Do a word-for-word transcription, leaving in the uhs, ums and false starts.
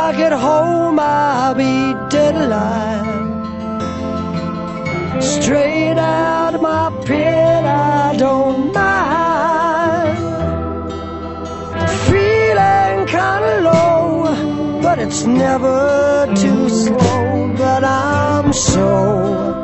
I get home, I'll be dead alive. Straight out of my pit, I don't mind. Feeling kinda low, but it's never too slow. But I'm so